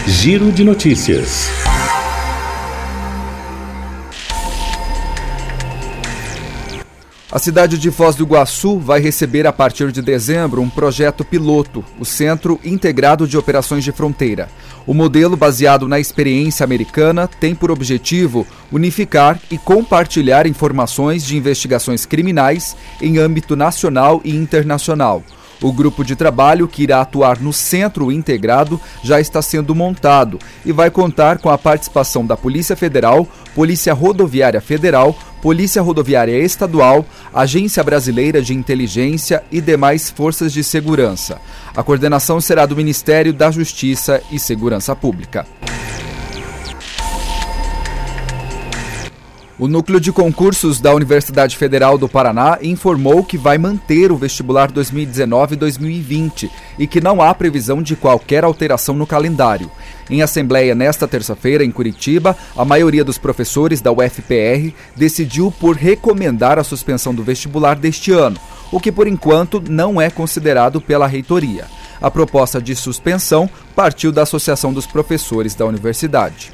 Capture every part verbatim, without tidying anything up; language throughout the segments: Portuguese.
Giro de Notícias. A cidade de Foz do Iguaçu vai receber a partir de dezembro um projeto piloto, o Centro Integrado de Operações de Fronteira. O modelo, baseado na experiência americana, tem por objetivo unificar e compartilhar informações de investigações criminais em âmbito nacional e internacional. O grupo de trabalho que irá atuar no Centro Integrado já está sendo montado e vai contar com a participação da Polícia Federal, Polícia Rodoviária Federal, Polícia Rodoviária Estadual, Agência Brasileira de Inteligência e demais forças de segurança. A coordenação será do Ministério da Justiça e Segurança Pública. O Núcleo de Concursos da Universidade Federal do Paraná informou que vai manter o vestibular dois mil e dezenove e dois mil e vinte e que não há previsão de qualquer alteração no calendário. Em assembleia nesta terça-feira, em Curitiba, a maioria dos professores da U F P R decidiu por recomendar a suspensão do vestibular deste ano, o que por enquanto não é considerado pela reitoria. A proposta de suspensão partiu da Associação dos Professores da Universidade.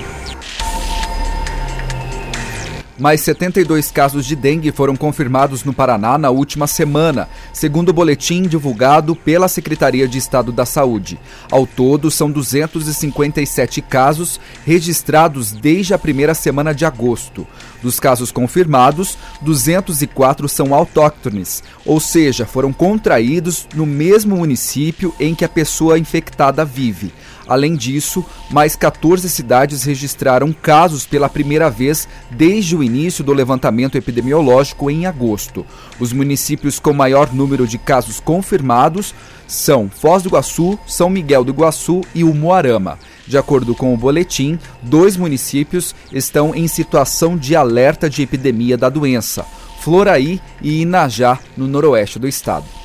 Mais setenta e dois casos de dengue foram confirmados no Paraná na última semana, segundo o boletim divulgado pela Secretaria de Estado da Saúde. Ao todo, são duzentos e cinquenta e sete casos registrados desde a primeira semana de agosto. Dos casos confirmados, duzentos e quatro são autóctones, ou seja, foram contraídos no mesmo município em que a pessoa infectada vive. Além disso, mais quatorze cidades registraram casos pela primeira vez desde o início do levantamento epidemiológico em agosto. Os municípios com maior número de casos confirmados são Foz do Iguaçu, São Miguel do Iguaçu e Umuarama. De acordo com o boletim, dois municípios estão em situação de alerta de epidemia da doença: Floraí e Inajá, no noroeste do estado.